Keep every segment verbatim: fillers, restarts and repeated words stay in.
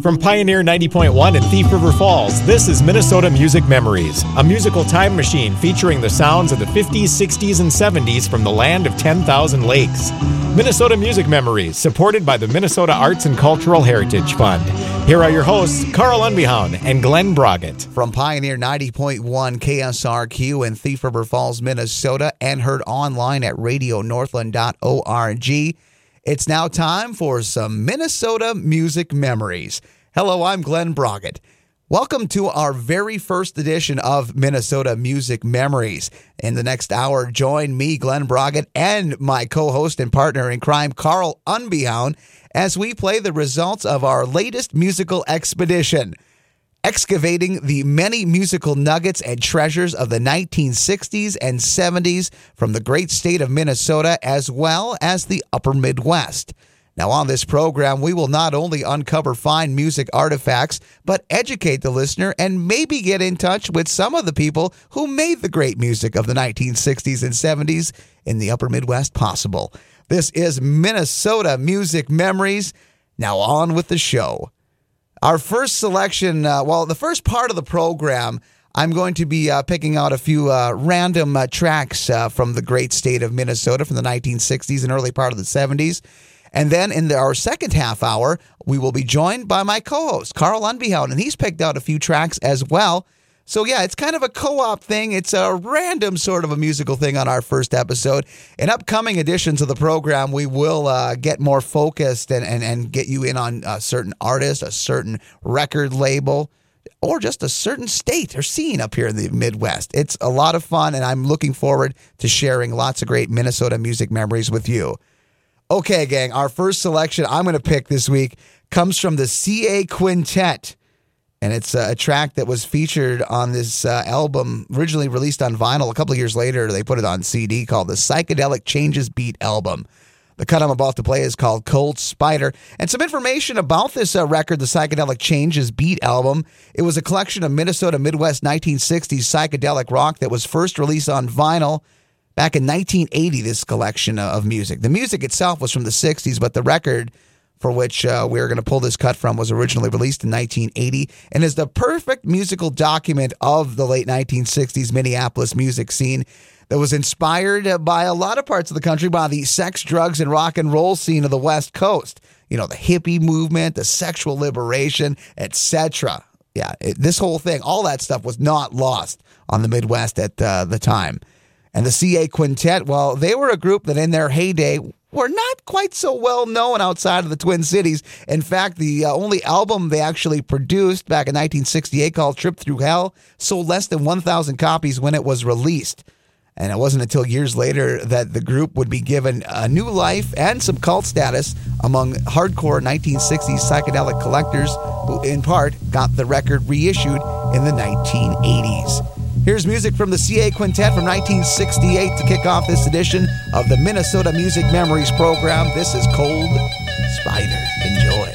From Pioneer ninety point one in Thief River Falls, this is Minnesota Music Memories, a musical time machine featuring the sounds of the fifties, sixties, and seventies from the land of ten thousand lakes. Minnesota Music Memories, supported by the Minnesota Arts and Cultural Heritage Fund. Here are your hosts, Carl Unbehaun and Glenn Broggett. From Pioneer ninety point one K S R Q in Thief River Falls, Minnesota, and heard online at radio northland dot org, it's now time for some Minnesota Music Memories. Hello, I'm Glenn Broggett. Welcome to our very first edition of Minnesota Music Memories. In the next hour, join me, Glenn Broggett, and my co-host and partner in crime, Carl Unbehaun, as we play the results of our latest musical expedition, excavating the many musical nuggets and treasures of the nineteen sixties and seventies from the great state of Minnesota as well as the upper Midwest. Now, on this program, we will not only uncover fine music artifacts, but educate the listener and maybe get in touch with some of the people who made the great music of the nineteen sixties and seventies in the upper Midwest possible. This is Minnesota Music Memories. Now, on with the show. Our first selection, uh, well, the first part of the program, I'm going to be uh, picking out a few uh, random uh, tracks uh, from the great state of Minnesota from the nineteen sixties and early part of the seventies. And then in the, our second half hour, we will be joined by my co-host, Carl Unbehaun, and he's picked out a few tracks as well. So yeah, it's kind of a co-op thing. It's a random sort of a musical thing on our first episode. In upcoming editions of the program, we will uh, get more focused and, and, and get you in on a certain artist, a certain record label, or just a certain state or scene up here in the Midwest. It's a lot of fun, and I'm looking forward to sharing lots of great Minnesota music memories with you. Okay, gang, our first selection I'm going to pick this week comes from the C A Quintet, and it's a track that was featured on this uh, album, originally released on vinyl. A couple of years later, they put it on C D, called the Psychedelic Changes Beat album. The cut I'm about to play is called Cold Spider. And some information about this uh, record, the Psychedelic Changes Beat album. It was a collection of Minnesota Midwest nineteen sixties psychedelic rock that was first released on vinyl back in nineteen eighty, this collection of music. The music itself was from the sixties, but the record for which uh, we're going to pull this cut from was originally released in nineteen eighty and is the perfect musical document of the late nineteen sixties Minneapolis music scene that was inspired by a lot of parts of the country by the sex, drugs, and rock and roll scene of the West Coast. You know, the hippie movement, the sexual liberation, et cetera. Yeah, it, this whole thing, all that stuff was not lost on the Midwest at uh, the time. And the C A Quintet, well, they were a group that in their heyday were not quite so well known outside of the Twin Cities. In fact, the uh, only album they actually produced back in nineteen sixty-eight called Trip Through Hell sold less than one thousand copies when it was released. And it wasn't until years later that the group would be given a new life and some cult status among hardcore nineteen sixties psychedelic collectors who, in part, got the record reissued in the nineteen eighties. Here's music from the C A Quintet from nineteen sixty-eight to kick off this edition of the Minnesota Music Memories program. This is Cold Spider. Enjoy.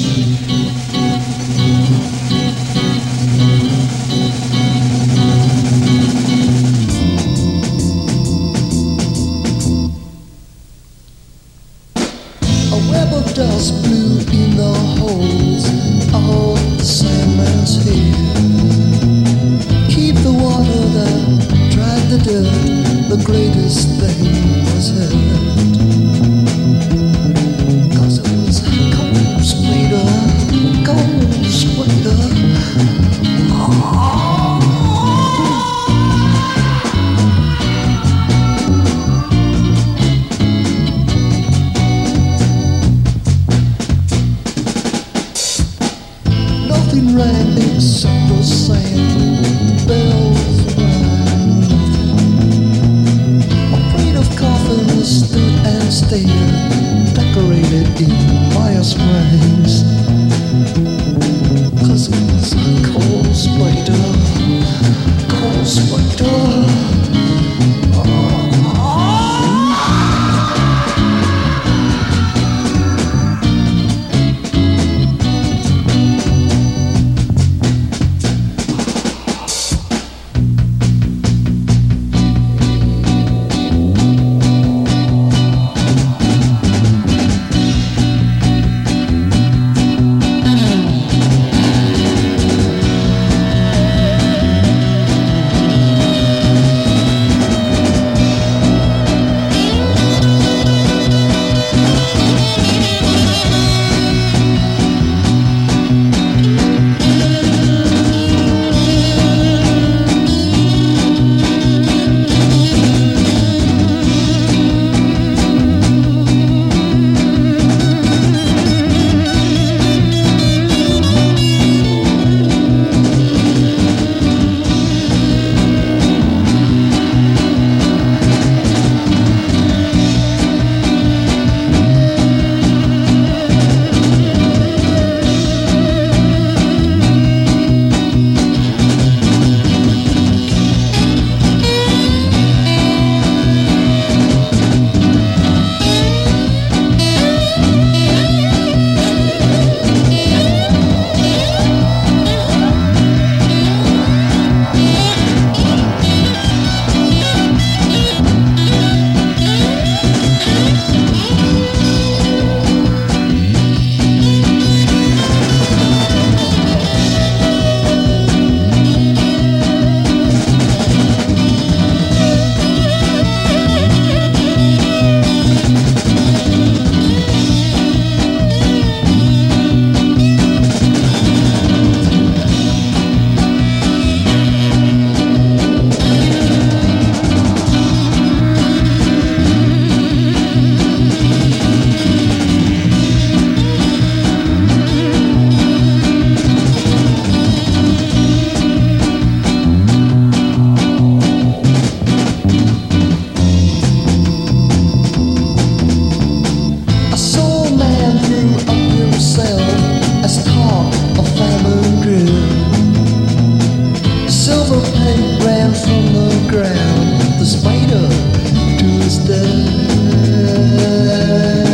A web of dust blew in the holes of the Sandman's hair. Keep the water that dried the dirt, the greatest thing was heard. Cause it was cold spider, cold spider. Oh. Nothing rang except the sand, the bells rang nothing. Afraid of coffins, stood and stared, decorated in fire springs. Cause it was a cold spider, cold spider. on a famine grill. Silver paint ran from the ground, the spider to his death.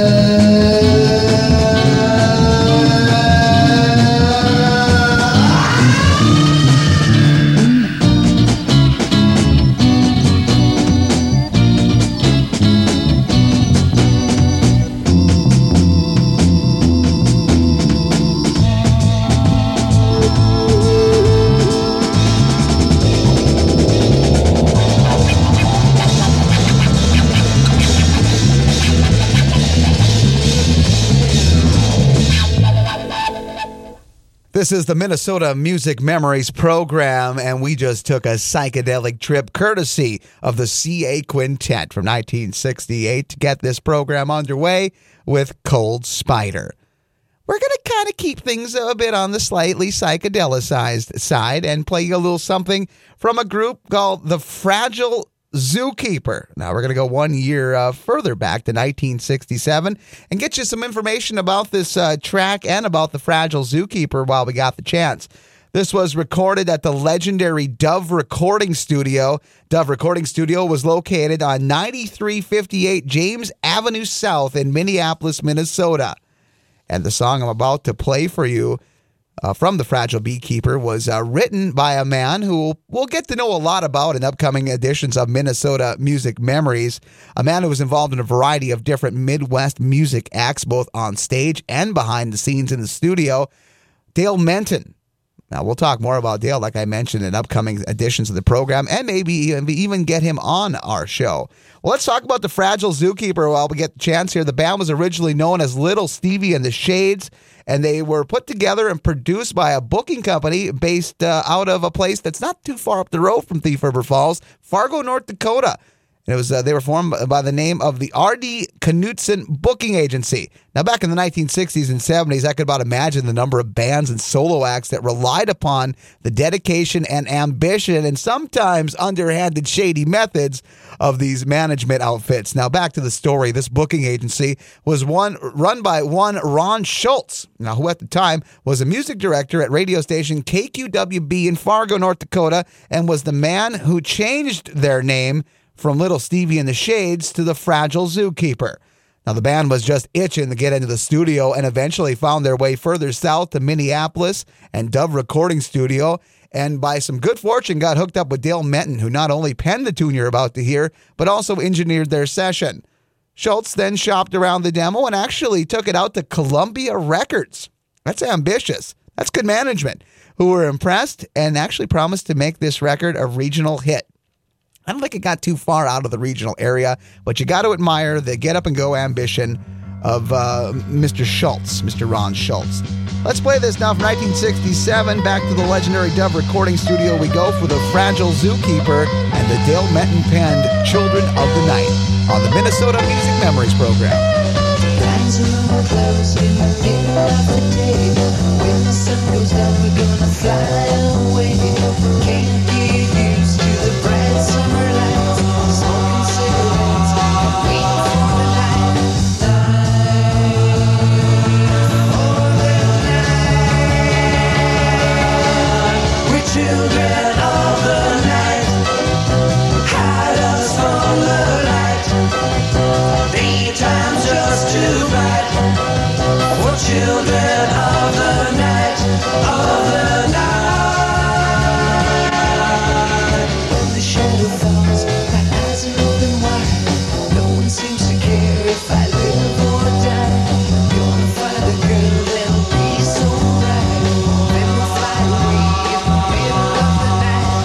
This is the Minnesota Music Memories program, and we just took a psychedelic trip courtesy of the C A Quintet from nineteen sixty-eight to get this program underway with Cold Spider. We're going to kind of keep things a bit on the slightly psychedelicized side and play you a little something from a group called The Fragile Zookeeper. Now, we're going to go one year uh, further back to nineteen sixty-seven and get you some information about this uh, track and about the Fragile Zookeeper while we got the chance. This was recorded at the legendary Dove Recording Studio. Dove Recording Studio was located on ninety-three fifty-eight James Avenue South in Minneapolis, Minnesota. And the song I'm about to play for you Uh, from The Fragile Beekeeper was uh, written by a man who we'll get to know a lot about in upcoming editions of Minnesota Music Memories, a man who was involved in a variety of different Midwest music acts, both on stage and behind the scenes in the studio, Dale Menton. Now, we'll talk more about Dale, like I mentioned, in upcoming editions of the program, and maybe even get him on our show. Well, let's talk about The Fragile Zookeeper while we get the chance here. The band was originally known as Little Stevie and the Shades, and they were put together and produced by a booking company based uh, out of a place that's not too far up the road from Thief River Falls, Fargo, North Dakota. And it was uh, they were formed by the name of the R D Knutson Booking Agency. Now, back in the nineteen sixties and seventies, I could about imagine the number of bands and solo acts that relied upon the dedication and ambition and sometimes underhanded shady methods of these management outfits. Now, back to the story. This booking agency was one run by one Ron Schultz, now who at the time was a music director at radio station K Q W B in Fargo, North Dakota, and was the man who changed their name from Little Stevie and the Shades to the Fragile Zookeeper. Now, the band was just itching to get into the studio and eventually found their way further south to Minneapolis and Dove Recording Studio, and by some good fortune got hooked up with Dale Menton, who not only penned the tune you're about to hear, but also engineered their session. Schultz then shopped around the demo and actually took it out to Columbia Records. That's ambitious. That's good management, who were impressed and actually promised to make this record a regional hit. I don't think it got too far out of the regional area, but you got to admire the get-up-and-go ambition of uh, Mister Schultz, Mister Ron Schultz. Let's play this now from nineteen sixty-seven. Back to the legendary Dove Recording Studio we go for The Fragile Zookeeper and the Dale Menton penned Children of the Night on the Minnesota Music Memories program. Rising on the clouds in the middle of the day. When the sun goes down, we're gonna fly away. Can't get used to the bright summer lights. Smoking cigarettes, waiting for the night. We're children of the night. Hide us from the light. Daytime's just too bright. For children of the night, of the night. When the shadow falls, my eyes are open wide. No one seems to care if I live or die. Gonna find a girl that'll be so right. Then we'll fly away in the middle of the night.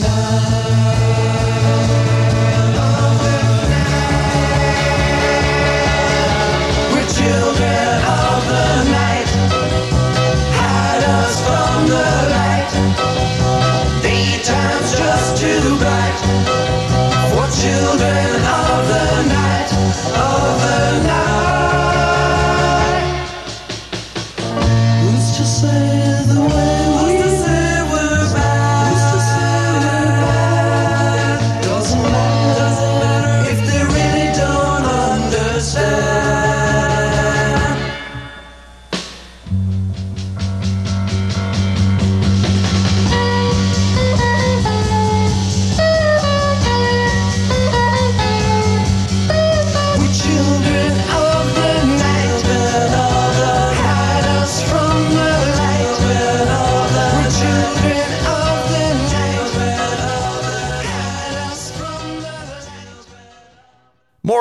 Night of the night. We're children of the night. Hide us from the light. Daytime's just too bright. For children of the night, of the night. Who's to say the way we say we're bad? Who's to say we're bad? Doesn't matter, doesn't matter if they really don't understand.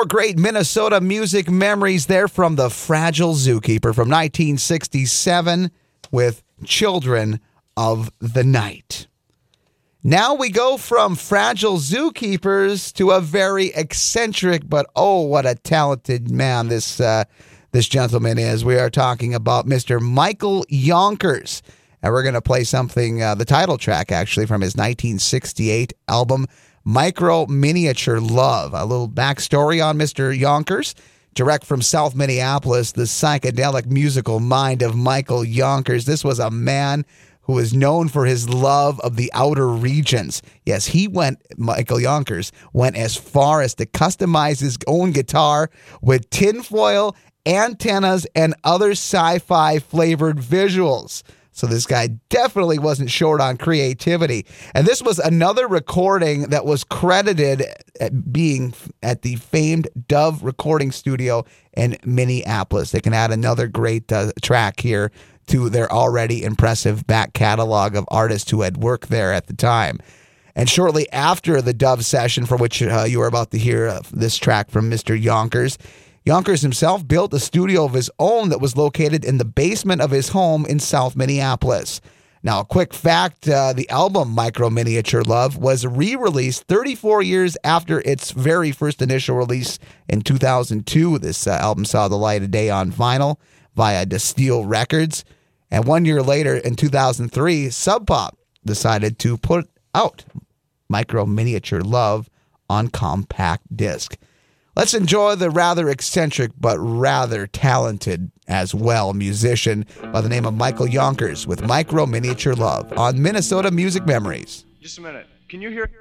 More great Minnesota music memories there from the Fragile Zookeeper from nineteen sixty-seven with Children of the Night. Now we go from Fragile Zookeepers to a very eccentric, but oh, what a talented man this uh, this gentleman is. We are talking about Mister Michael Yonkers. And we're going to play something, uh, the title track actually, from his nineteen sixty-eight album, Micro Miniature Love. A little backstory on Mister Yonkers. Direct from South Minneapolis, the psychedelic musical mind of Michael Yonkers. This was a man who is known for his love of the outer regions. Yes, he went, Michael Yonkers, went as far as to customize his own guitar with tinfoil, antennas, and other sci-fi flavored visuals. So this guy definitely wasn't short on creativity. And this was another recording that was credited at being at the famed Dove Recording Studio in Minneapolis. They can add another great uh, track here to their already impressive back catalog of artists who had worked there at the time. And shortly after the Dove session, for which uh, you are about to hear uh, this track from Mister Yonkers, Yonkers himself built a studio of his own that was located in the basement of his home in South Minneapolis. Now, a quick fact, uh, the album Micro Miniature Love was re-released thirty-four years after its very first initial release in two thousand two. This uh, album saw the light of day on vinyl via Distill Records. And one year later, in two thousand three, Sub Pop decided to put out Micro Miniature Love on compact disc. Let's enjoy the rather eccentric but rather talented as well musician by the name of Michael Yonkers with Micro Miniature Love on Minnesota Music Memories. Just a minute. Can you hear?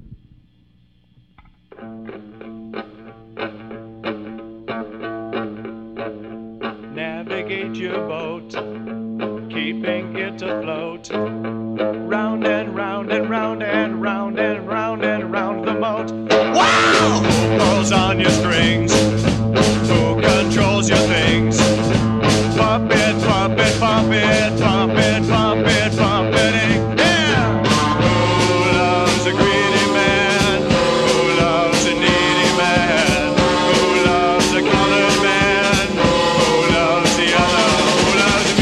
Navigate your boat, keeping it afloat. Round and round and round and round and round and round the moat. Wow! Who pulls on your strings? Who controls your things? Pump it, pump it, pump it, pump it, pump it, pump it, yeah! Who loves a greedy man? Who loves a needy man? Who loves a colored man? Who loves the other? Who loves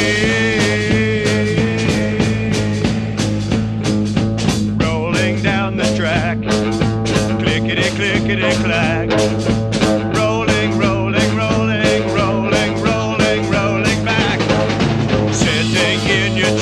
me? Rolling down the track, clickety, clickety, clack. Rolling, rolling, rolling, rolling, rolling, rolling back. Sitting in your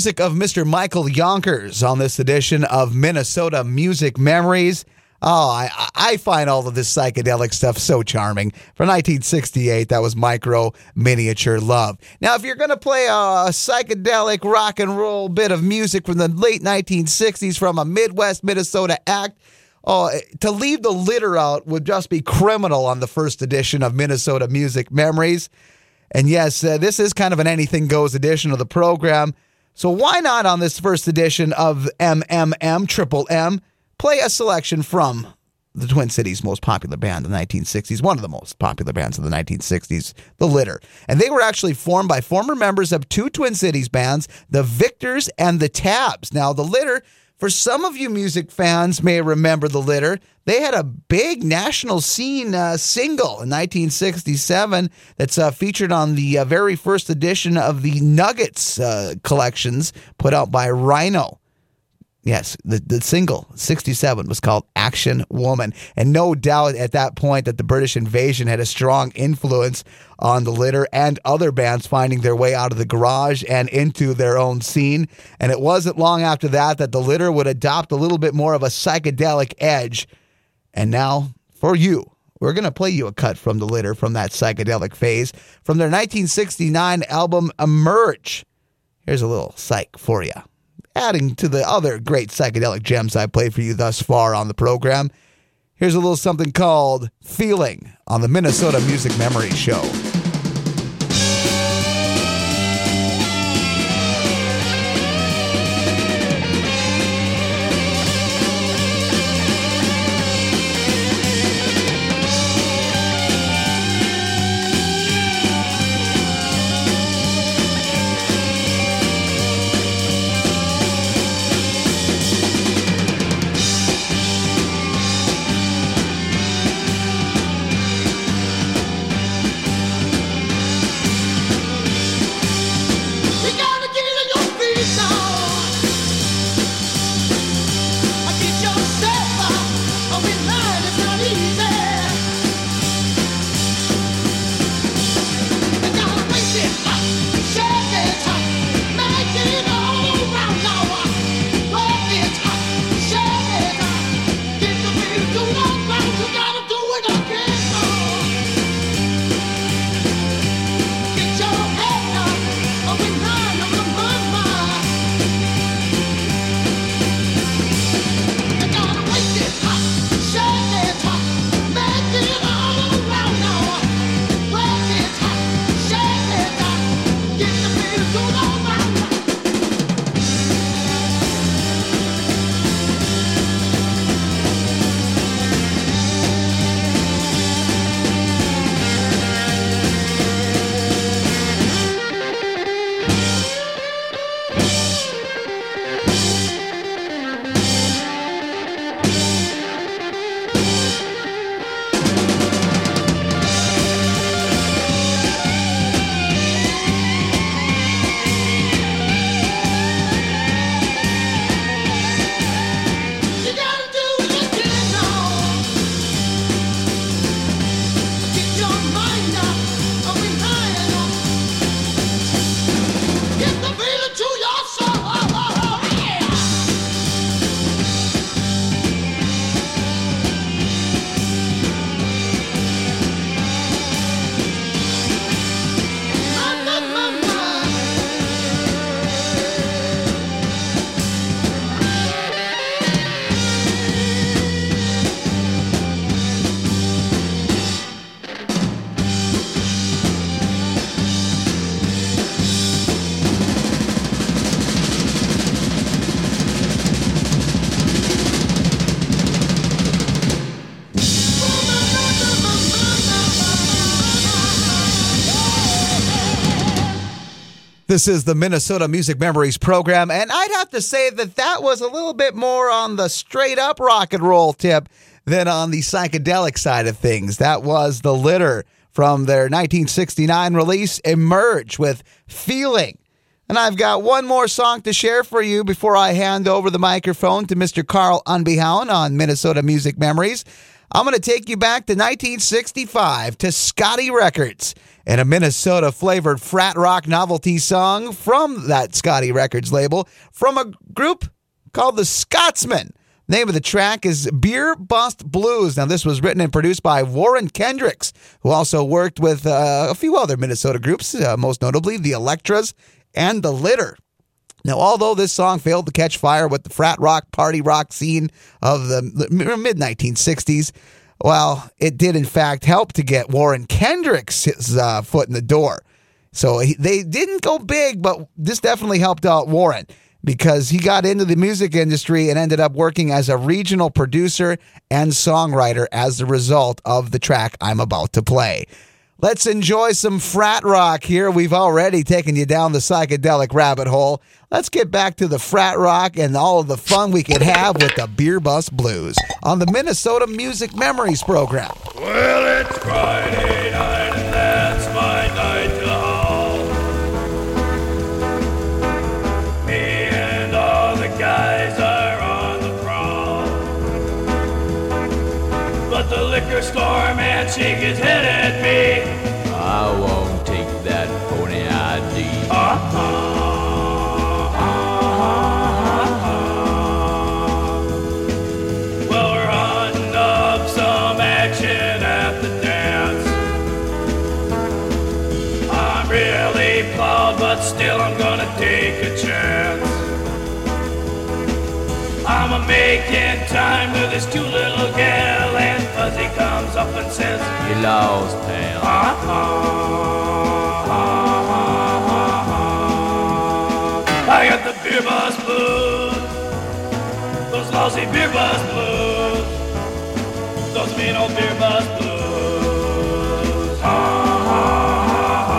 music of Mister Michael Yonkers on this edition of Minnesota Music Memories. Oh, I, I find all of this psychedelic stuff so charming. For nineteen sixty-eight, that was Micro Miniature Love. Now, if you're going to play a psychedelic rock and roll bit of music from the late nineteen sixties from a Midwest Minnesota act, oh, to leave the litter out would just be criminal on the first edition of Minnesota Music Memories. And yes, uh, this is kind of an anything goes edition of the program. So why not on this first edition of M M M, Triple M, play a selection from the Twin Cities' most popular band of the nineteen sixties, one of the most popular bands of the nineteen sixties, The Litter. And they were actually formed by former members of two Twin Cities bands, the Victors and the Tabs. Now, The Litter, for some of you music fans may remember The Litter, they had a big national scene uh, single in nineteen sixty-seven that's uh, featured on the uh, very first edition of the Nuggets uh, collections put out by Rhino. Yes, the, the single, sixty-seven, was called Action Woman. And no doubt at that point that the British invasion had a strong influence on The Litter and other bands finding their way out of the garage and into their own scene. And it wasn't long after that that The Litter would adopt a little bit more of a psychedelic edge. And now, for you, we're going to play you a cut from The Litter from that psychedelic phase from their nineteen sixty-nine album Emerge. Here's a little psych for you, adding to the other great psychedelic gems I played for you thus far on the program. Here's a little something called Feeling on the Minnesota Music Memories Show. This is the Minnesota Music Memories program, and I'd have to say that that was a little bit more on the straight-up rock and roll tip than on the psychedelic side of things. That was The Litter from their nineteen sixty-nine release, Emerge, with Feeling. And I've got one more song to share for you before I hand over the microphone to Mister Carl Unbehound on Minnesota Music Memories. I'm going to take you back to nineteen sixty-five to Scotty Records and a Minnesota-flavored frat rock novelty song from that Scotty Records label from a group called the Scotsmen. Name of the track is Beer Bust Blues. Now, this was written and produced by Warren Kendricks, who also worked with uh, a few other Minnesota groups, uh, most notably the Electras and the Litter. Now, although this song failed to catch fire with the frat rock, party rock scene of the mid nineteen sixties, well, it did, in fact, help to get Warren Kendricks his uh, foot in the door. So he, they didn't go big, but this definitely helped out Warren, because he got into the music industry and ended up working as a regional producer and songwriter as a result of the track I'm about to play. Let's enjoy some frat rock here. We've already taken you down the psychedelic rabbit hole. Let's get back to the frat rock and all of the fun we could have with the Beer Bust Blues on the Minnesota Music Memories program. Well, it's Friday night and that's my night to haul. Me and all the guys are on the prowl. But the liquor store man shake his head at me. I won't take that phony I D. Uh-huh. Well, we're hunting up some action at the dance. I'm really plowed, but still I'm gonna take a chance. I'm a-making time to this cute little gal, and Fuzzy comes up and says, You lost, pal. uh-huh, uh-huh. I got the beer bus blues, those lousy beer bus blues, those mean old beer bus blues. Uh-huh.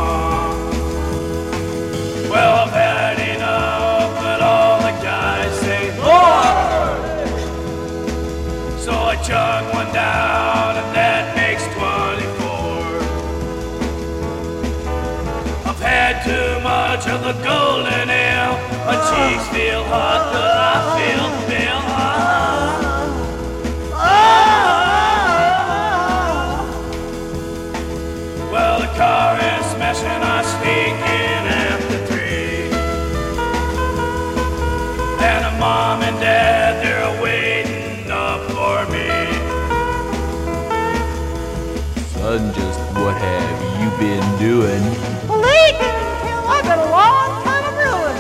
Well, I've had enough, but all the guys say more. So I chug one down, and that makes twenty-four. I've had too much of the golden ale. My cheeks feel hot, but I feel feel hot. Well, the car is smashing, I sneak in after three. And a mom and dad, they're waiting up for me. Son, just what have you been doing? Leaking until I've been a long time of ruin.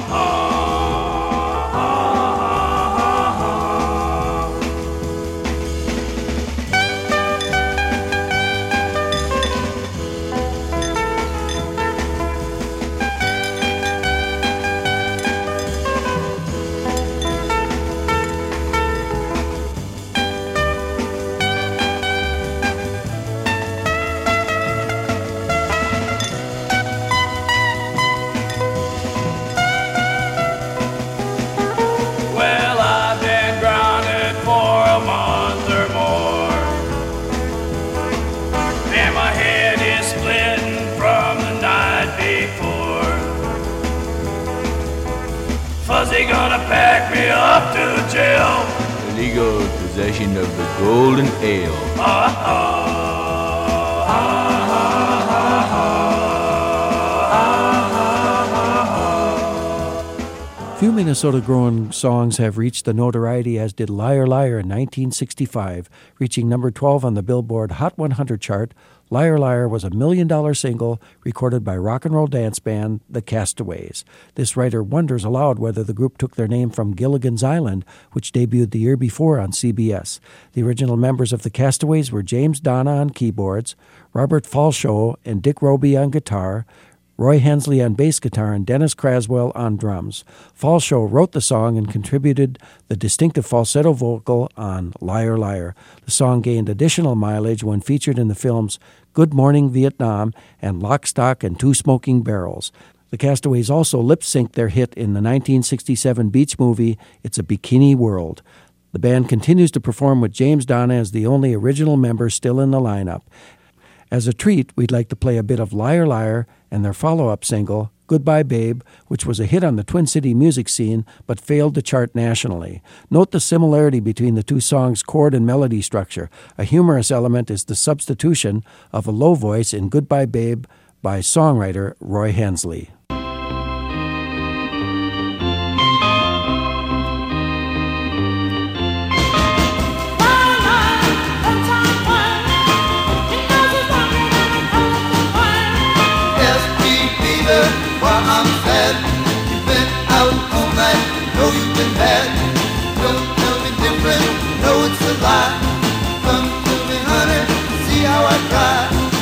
Well, I've been grounded for a month or more, and my head is splitting from the night before. Fuzzy gonna pack me up to jail. Illegal possession of the golden ale. Few Minnesota-grown songs have reached the notoriety as did Liar Liar in nineteen sixty-five, reaching number twelve on the Billboard Hot one hundred chart. Liar Liar was a million-dollar single recorded by rock and roll dance band The Castaways. This writer wonders aloud whether the group took their name from Gilligan's Island, which debuted the year before on C B S. The original members of The Castaways were James Donna on keyboards, Robert Falshaw and Dick Roby on guitar, Roy Hensley on bass guitar, and Dennis Craswell on drums. Falshaw wrote the song and contributed the distinctive falsetto vocal on Liar Liar. The song gained additional mileage when featured in the films Good Morning Vietnam and Lock, Stock, and Two Smoking Barrels. The Castaways also lip-synced their hit in the nineteen sixty-seven beach movie It's a Bikini World. The band continues to perform with James Donna as the only original member still in the lineup. As a treat, we'd like to play a bit of Liar Liar and their follow-up single, Goodbye Babe, which was a hit on the Twin City music scene but failed to chart nationally. Note the similarity between the two songs' chord and melody structure. A humorous element is the substitution of a low voice in Goodbye Babe by songwriter Roy Hensley. I'm sad. You've been out all night. Know you've been bad. Don't tell me different. Know it's a lie. Come to me, honey. See how I cry.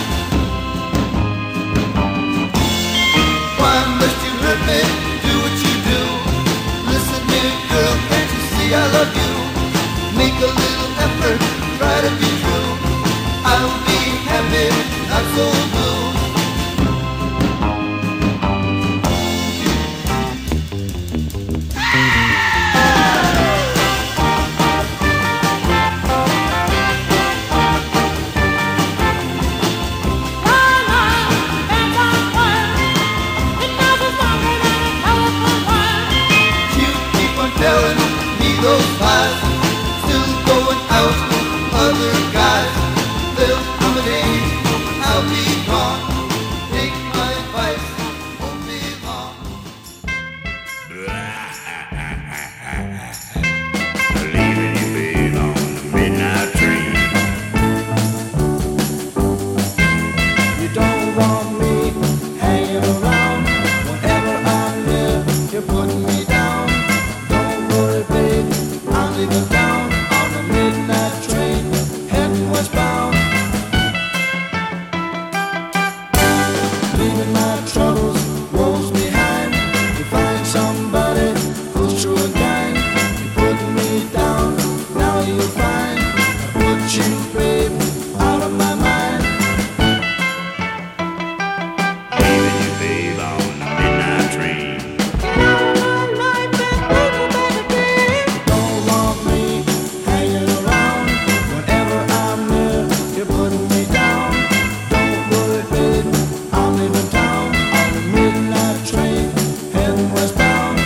Why must you hurt me? Do what you do. Listen, dear girl, can't you see I love you? Make a little effort. Try to be true. I'll be happy, not so blue. Those lies still going out with other guys. There'll come an age I'll be gone. Take my advice, won't be long. Leaving you, babe, on the midnight train. You don't want me hanging around. Whenever I'm here, you're putting me down. Don't worry, babe, I'm leaving town on the midnight train, heading westbound. Leaving my troubles, woes behind. To find somebody who's true and kind. You're putting me down, now you'll find I put you, babe, out of my mind. Leaving you, babe, on the midnight train. Don't want me hanging around. Whenever I'm near, you're putting me down. Don't worry, babe, I'm leaving town on the midnight train, heading westbound.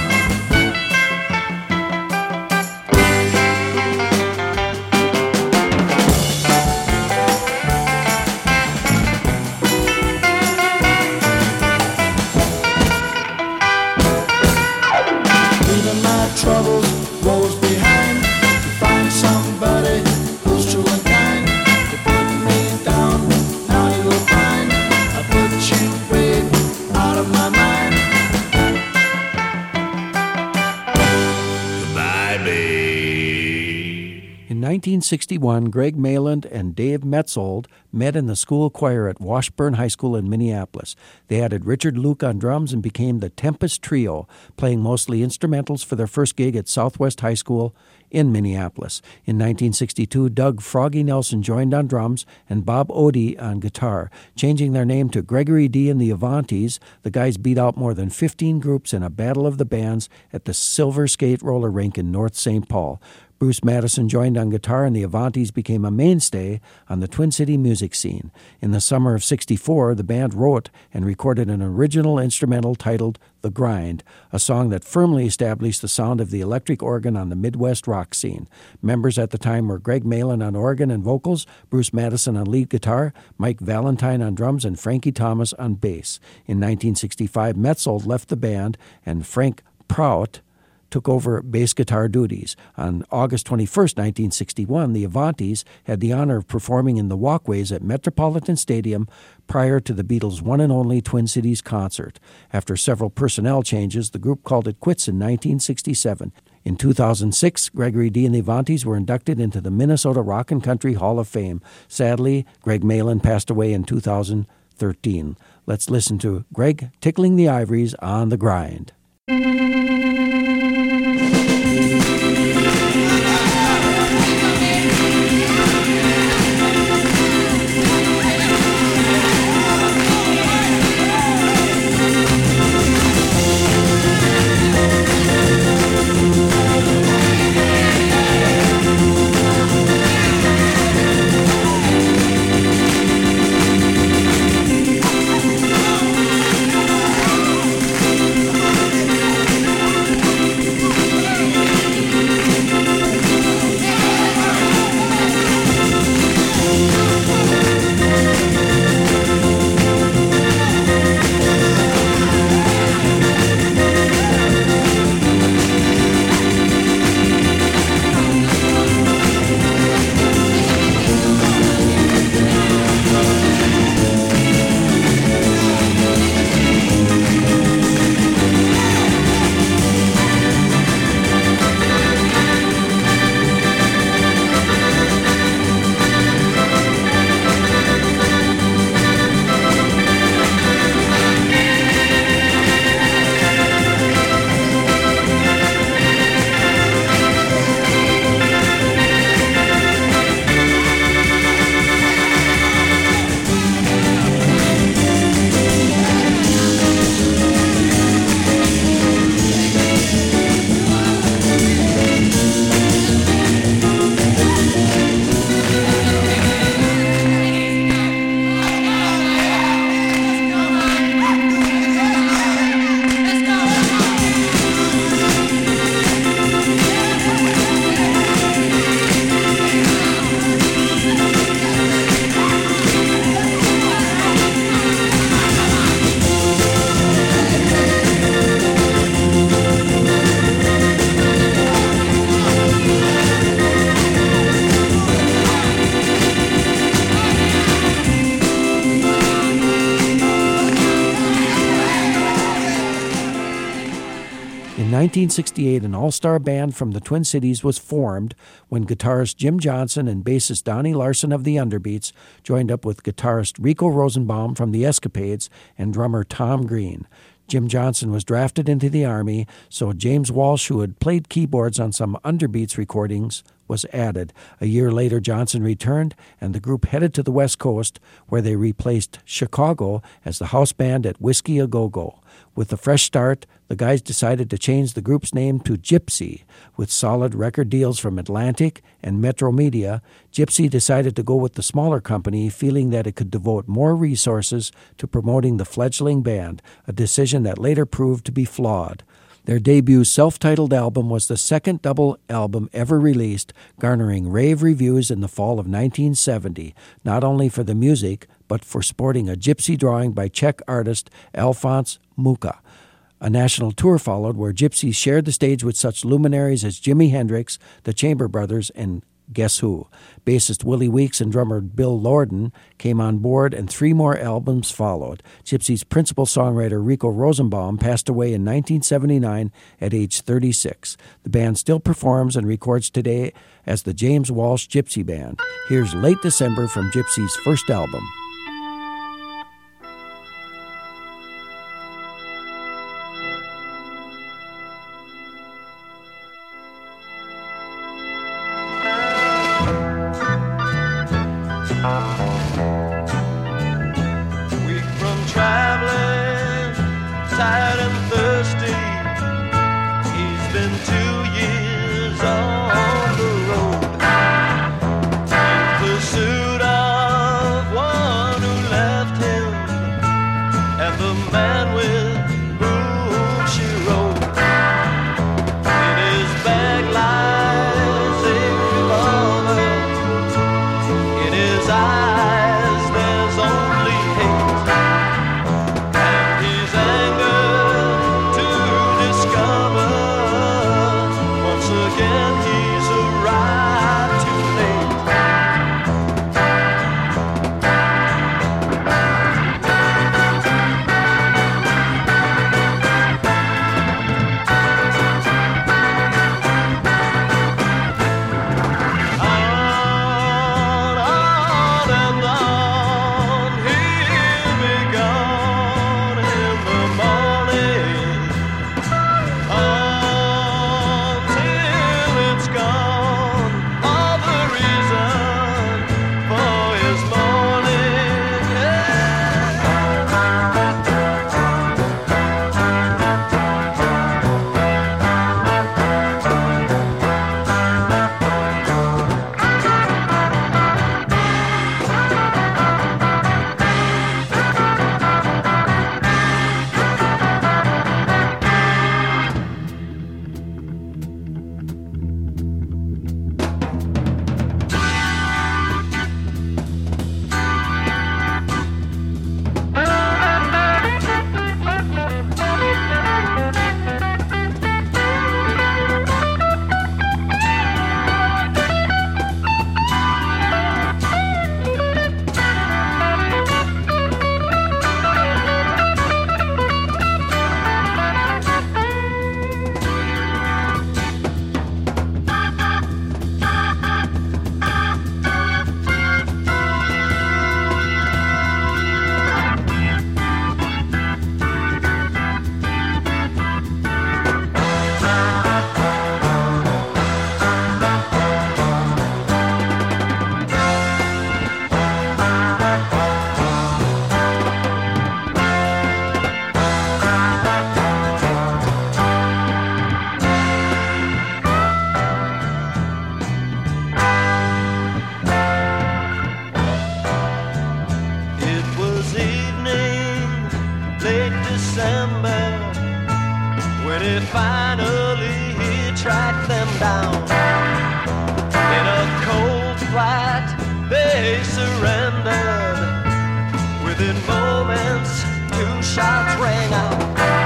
Leaving my troubles, woes behind. To find somebody who's true and kind. You're putting me down, now you'll find I put you, babe, out of my mind. Goodbye, babe. In nineteen sixty-one, Greg Mayland and Dave Metzold met in the school choir at Washburn High School in Minneapolis. They added Richard Luke on drums and became the Tempest Trio, playing mostly instrumentals for their first gig at Southwest High School in Minneapolis. In nineteen sixty-two, Doug Froggy Nelson joined on drums and Bob Odie on guitar. Changing their name to Gregory D. and the Avantis, the guys beat out more than fifteen groups in a battle of the bands at the Silver Skate Roller Rink in North Saint Paul. Bruce Madison joined on guitar, and the Avantis became a mainstay on the Twin City music scene. In the summer of sixty-four, the band wrote and recorded an original instrumental titled The Grind, a song that firmly established the sound of the electric organ on the Midwest rock scene. Members at the time were Greg Mayland on organ and vocals, Bruce Madison on lead guitar, Mike Valentine on drums, and Frankie Thomas on bass. In nineteen sixty-five, Metzold left the band, and Frank Prout took over bass guitar duties. On August twenty-first, nineteen sixty-one, the Avantis had the honor of performing in the walkways at Metropolitan Stadium prior to the Beatles' one and only Twin Cities concert. After several personnel changes, the group called it quits in nineteen sixty-seven. In two thousand six, Gregory D. and the Avantis were inducted into the Minnesota Rock and Country Hall of Fame. Sadly, Greg Mayland passed away in two thousand thirteen. Let's listen to Greg tickling the ivories on The Grind. nineteen sixty-eight, an all-star band from the Twin Cities was formed when guitarist Jim Johnson and bassist Donnie Larson of the Underbeats joined up with guitarist Rico Rosenbaum from the Escapades and drummer Tom Green. Jim Johnson was drafted into the Army, so James Walsh, who had played keyboards on some Underbeats recordings, was added. A year later, Johnson returned, and the group headed to the West Coast, where they replaced Chicago as the house band at Whiskey A Go Go. With a fresh start, the guys decided to change the group's name to Gypsy. With solid record deals from Atlantic and Metro Media, Gypsy decided to go with the smaller company, feeling that it could devote more resources to promoting the fledgling band, a decision that later proved to be flawed. Their debut self-titled album was the second double album ever released, garnering rave reviews in the fall of nineteen seventy, not only for the music, but for sporting a gypsy drawing by Czech artist Alphonse Mucha. A national tour followed where Gypsy shared the stage with such luminaries as Jimi Hendrix, the Chamber Brothers, and Guess Who? Bassist Willie Weeks and drummer Bill Lorden came on board, and three more albums followed. Gypsy's principal songwriter Rico Rosenbaum passed away in nineteen seventy-nine at age thirty-six. The band still performs and records today as the James Walsh Gypsy Band. Here's Late December from Gypsy's first album. Weak from traveling, tired and thirsty. He's been two years on the road in pursuit of one who left him and the man with whom she rode. In his bag lies a revolver. In his eyes there's only hate, and his anger to discover once again he's arrived too late. On, on and on, he'll be gone in the morning, until it's gone. All the reason for his mourning, yeah. It was evening, late December, when it finally he tracked them down. In a cold flat, they surrendered. Within moments, two shots rang out.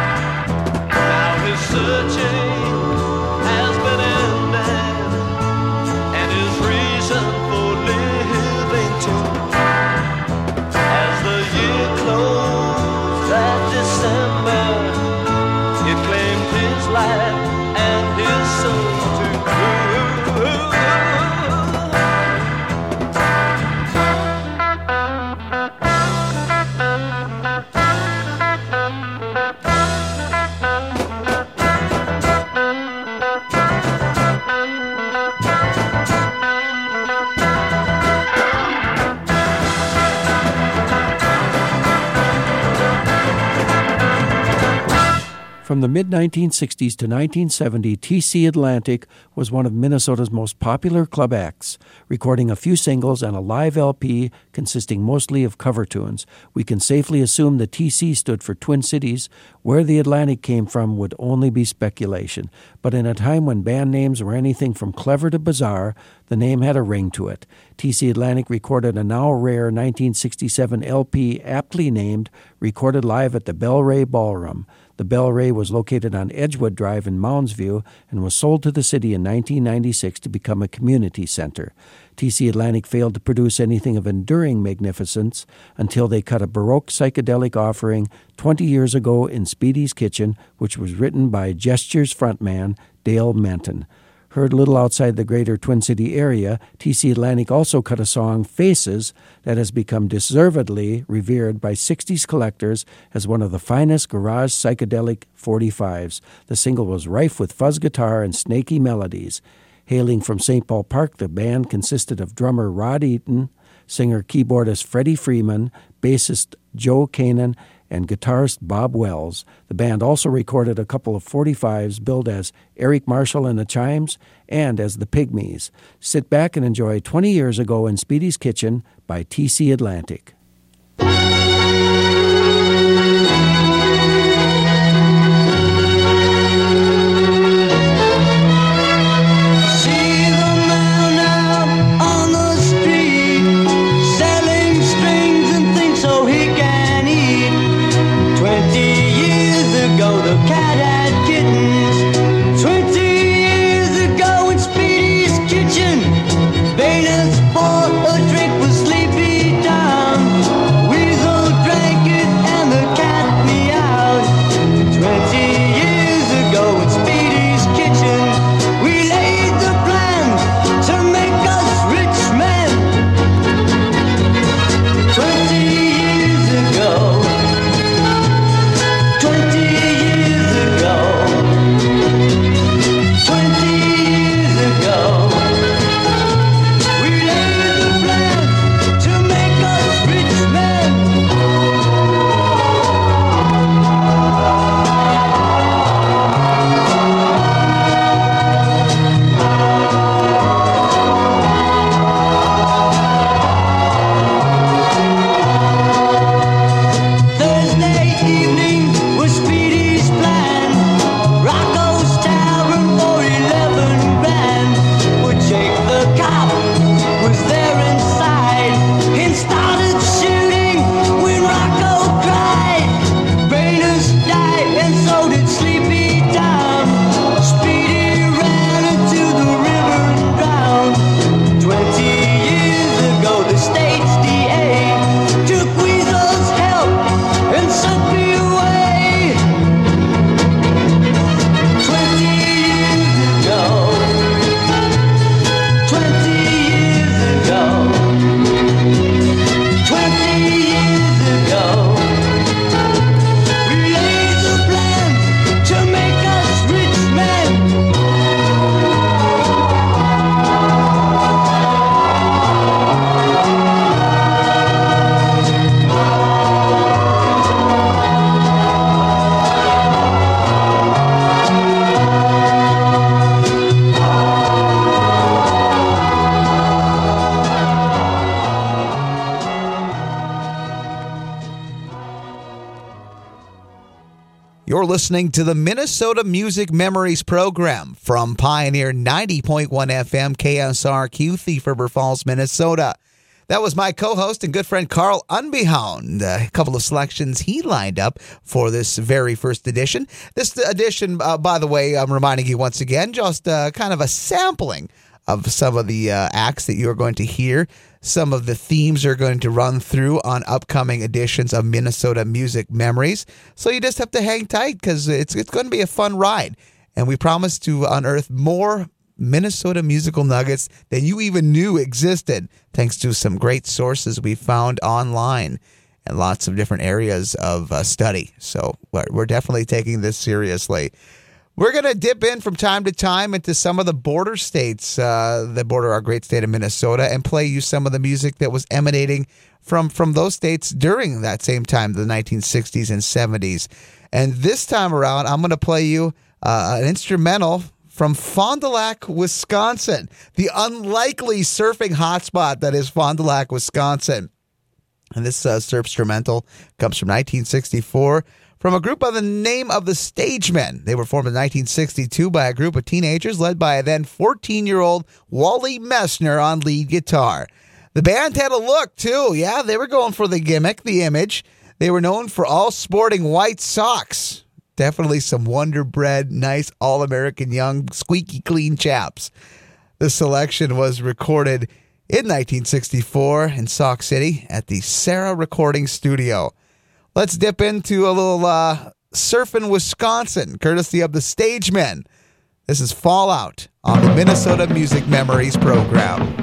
Now his searching has been ended, and his reason for living too. As the year closed that December, it claimed his life From the mid nineteen sixties to nineteen seventy, T C Atlantic was one of Minnesota's most popular club acts, recording a few singles and a live L P consisting mostly of cover tunes. We can safely assume the T C stood for Twin Cities. Where the Atlantic came from would only be speculation. But in a time when band names were anything from clever to bizarre, the name had a ring to it. T C Atlantic recorded a now rare nineteen sixty-seven L P aptly named Recorded Live at the Bell Ray Ballroom. The Bell Ray was located on Edgewood Drive in Mounds View and was sold to the city in nineteen ninety-six to become a community center. T C Atlantic failed to produce anything of enduring magnificence until they cut a Baroque psychedelic offering twenty years ago in Speedy's Kitchen, which was written by Gestures frontman Dale Menton. Heard little outside the greater Twin City area, T C Atlantic also cut a song, Faces, that has become deservedly revered by sixties collectors as one of the finest garage psychedelic forty-fives. The single was rife with fuzz guitar and snaky melodies. Hailing from Saint Paul Park, the band consisted of drummer Rod Eaton, singer-keyboardist Freddie Freeman, bassist Joe Kanan, and guitarist Bob Wells. The band also recorded a couple of forty-fives billed as Eric Marshall and the Chimes and as the Pygmies. Sit back and enjoy twenty years ago in Speedy's Kitchen by T C Atlantic. You're listening to the Minnesota Music Memories program from Pioneer ninety point one F M K S R Q, Thief River Falls, Minnesota. That was my co-host and good friend Carl Unbehound. A couple of selections he lined up for this very first edition. This edition, uh, by the way, I'm reminding you once again, just uh, kind of a sampling of some of the uh, acts that you're going to hear. Some of the themes are going to run through on upcoming editions of Minnesota Music Memories. So you just have to hang tight because it's it's going to be a fun ride. and we promise to unearth more Minnesota musical nuggets than you even knew existed, thanks to some great sources we found online and lots of different areas of uh, study. So we're definitely taking this seriously. We're going to dip in from time to time into some of the border states uh, that border our great state of Minnesota and play you some of the music that was emanating from, from those states during that same time, the nineteen sixties and seventies. And this time around, I'm going to play you uh, an instrumental from Fond du Lac, Wisconsin, the unlikely surfing hotspot that is Fond du Lac, Wisconsin. And this uh, surf instrumental comes from nineteen sixty-four from a group by the name of the Stagemen. They were formed in nineteen sixty-two by a group of teenagers led by a then fourteen-year-old Wally Messner on lead guitar. The band had a look, too. Yeah, they were going for the gimmick, the image. They were known for all sporting white socks. Definitely some Wonder Bread, nice all-American young, squeaky clean chaps. The selection was recorded in nineteen sixty-four in Sauk City at the Sarah Recording Studio. Let's dip into a little uh, surfing Wisconsin, courtesy of the Stagemen. This is Fallout on the Minnesota Music Memories program.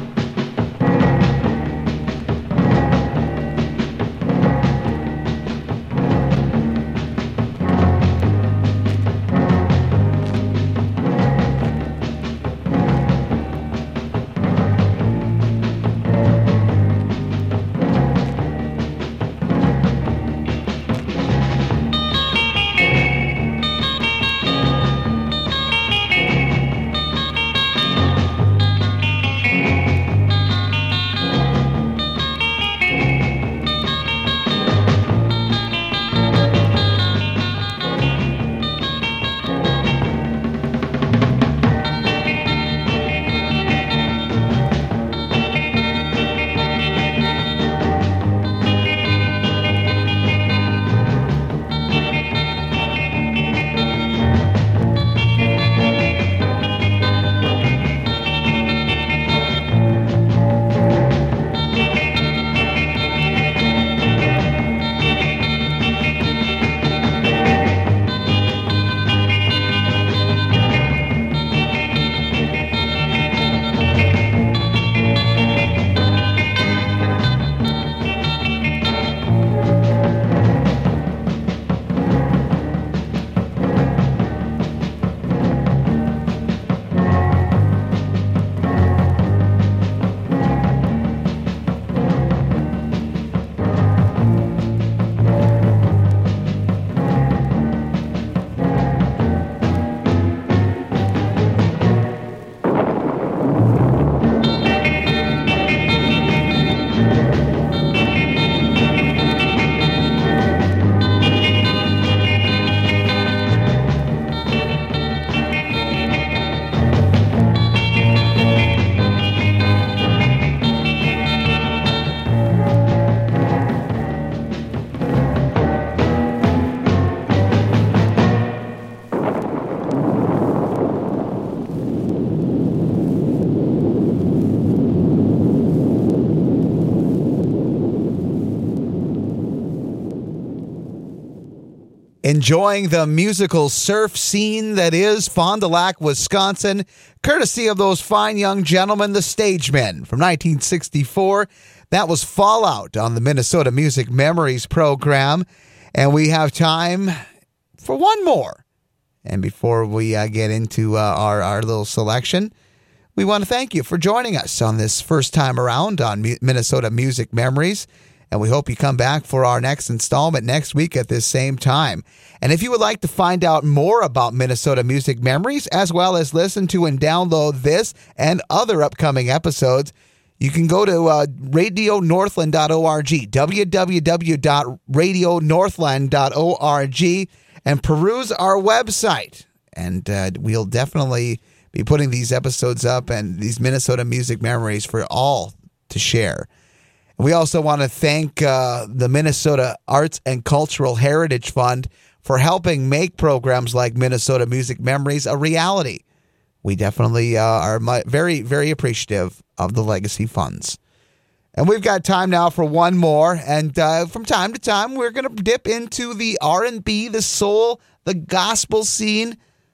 Enjoying the musical surf scene that is Fond du Lac, Wisconsin, courtesy of those fine young gentlemen, the Stagemen, from nineteen sixty-four. That was Fallout on the Minnesota Music Memories program. And we have time for one more. And before we uh, get into uh, our, our little selection, we want to thank you for joining us on this first time around on M- Minnesota Music Memories. And we hope you come back for our next installment next week at this same time. And if you would like to find out more about Minnesota Music Memories, as well as listen to and download this and other upcoming episodes, you can go to uh, radio northland dot org, w w w dot radio northland dot org, and peruse our website. And uh, we'll definitely be putting these episodes up and these Minnesota Music Memories for all to share. We also want to thank uh, the Minnesota Arts and Cultural Heritage Fund for helping make programs like Minnesota Music Memories a reality. We definitely uh, are very, very appreciative of the legacy funds. And we've got time now for one more. And uh, from time to time, we're going to dip into the R and B, the soul, the gospel scene.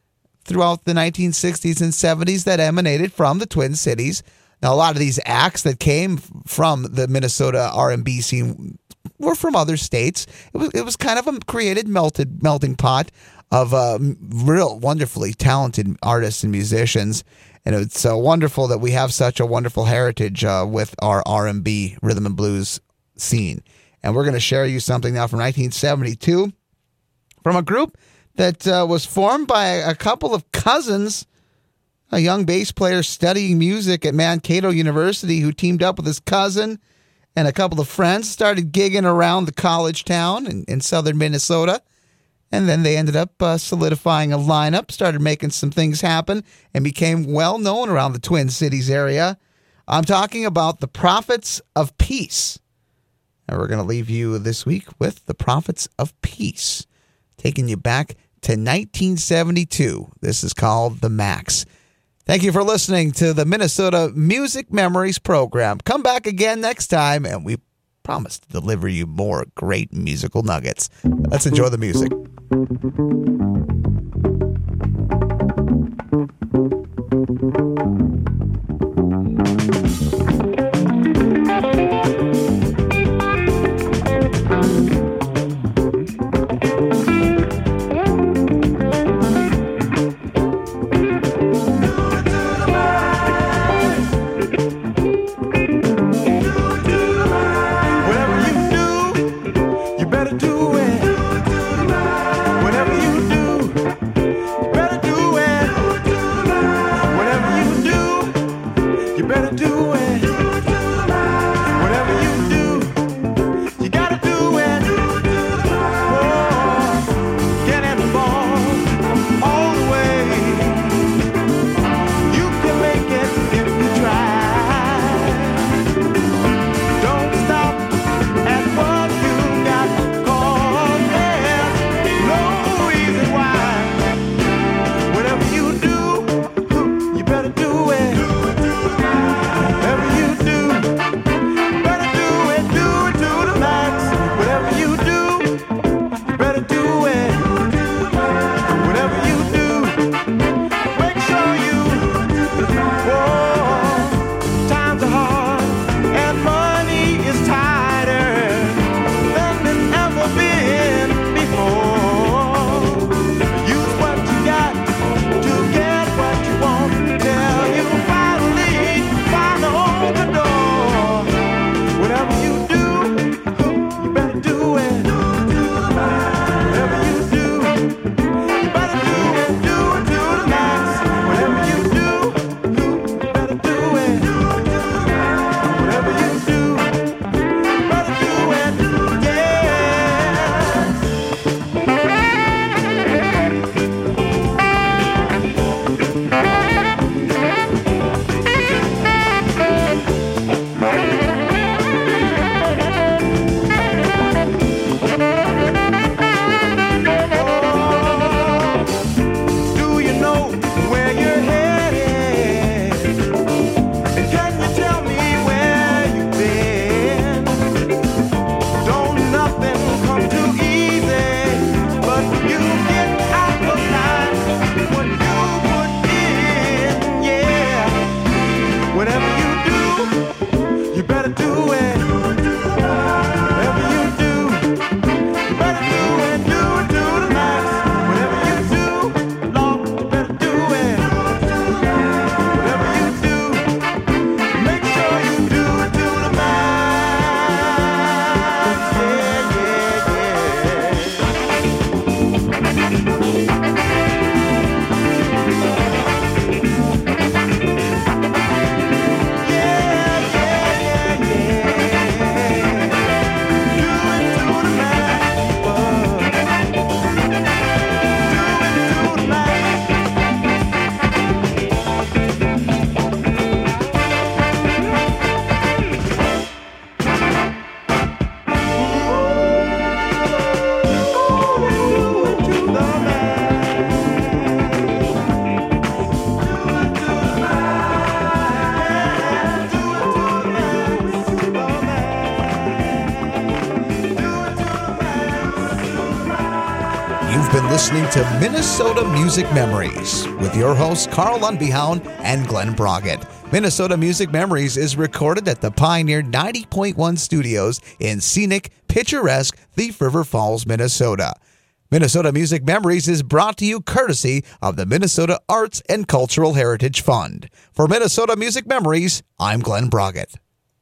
throughout the nineteen sixties and seventies that emanated from the Twin Cities. Now, a lot of these acts that came from the Minnesota R and B scene were from other states. It was it was kind of a created melted melting pot of uh, real wonderfully talented artists and musicians. And it's uh, wonderful that we have such a wonderful heritage uh, with our R and B rhythm and blues scene. And we're going to share you something now from nineteen seventy-two from a group that uh, was formed by a couple of cousins, a young bass player studying music at Mankato University who teamed up with his cousin and a couple of friends, started gigging around the college town in, in southern Minnesota. And then they ended up uh, solidifying a lineup, started making some things happen, and became well known around the Twin Cities area. I'm talking about the Prophets of Peace. And we're going to leave you this week with the Prophets of Peace, taking you back to nineteen seventy-two. This is called The Max. Thank you for listening to the Minnesota Music Memories program. Come back again next time, and we promise to deliver you more great musical nuggets. Let's enjoy the music. Whatever you do, listening to Minnesota Music Memories with your hosts Carl Lundbehound and Glenn Broggett. Minnesota Music Memories is recorded at the Pioneer ninety point one studios in scenic, picturesque Thief River Falls, Minnesota. Minnesota Music Memories is brought to you courtesy of the Minnesota Arts and Cultural Heritage Fund. For Minnesota Music Memories, I'm Glenn Broggett.